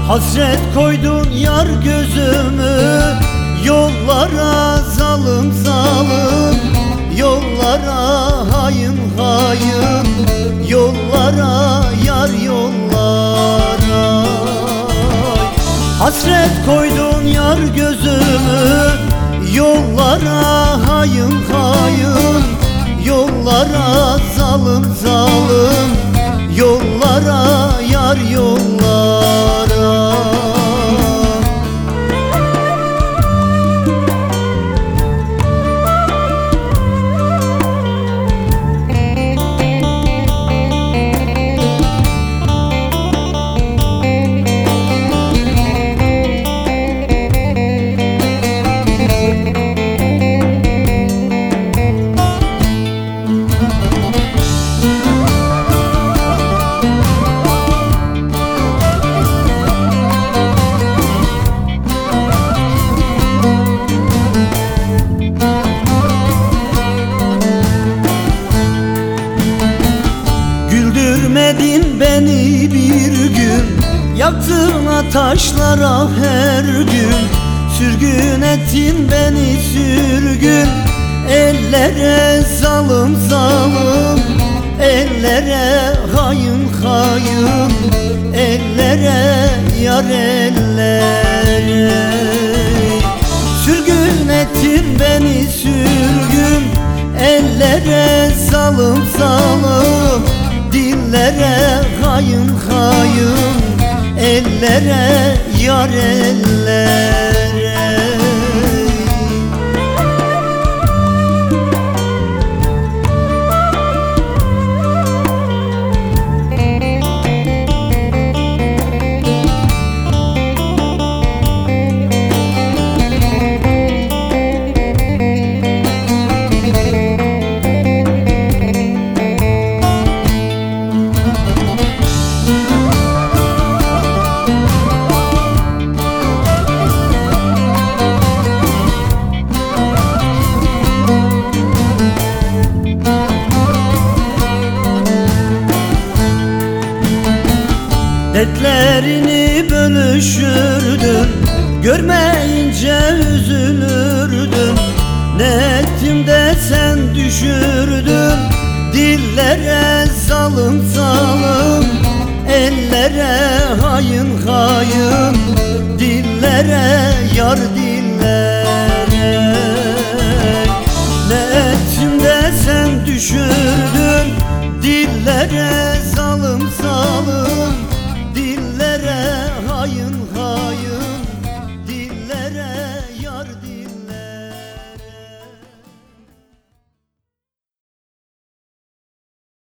Hasret koydun yar gözümü yollara, zalim zalim yollara, hayın hayın yollara, yar yollara. Hasret koydun yar gözümü yollara, hayın hayın yollara, zalim zalim yollara, yar yollara. Güldürmedin beni bir gün, yaktın taşlara her gün. Sürgün ettin beni sürgün, ellere zalim zalim, ellere hayın hayın, ellere yar ellere. Sürgün ettin beni sürgün, ellere zalim zalim, dillere hayın hayın, ellere yar ellere. Dertlerini bölüşürdün, görmeyince üzülürdün. Ne ettim de sen düşürdün, dillere zalim zalim, ellere hayın hayın, dillere yar dillere. Ne ettim de sen düşürdün, dillere zalim zalim, dillere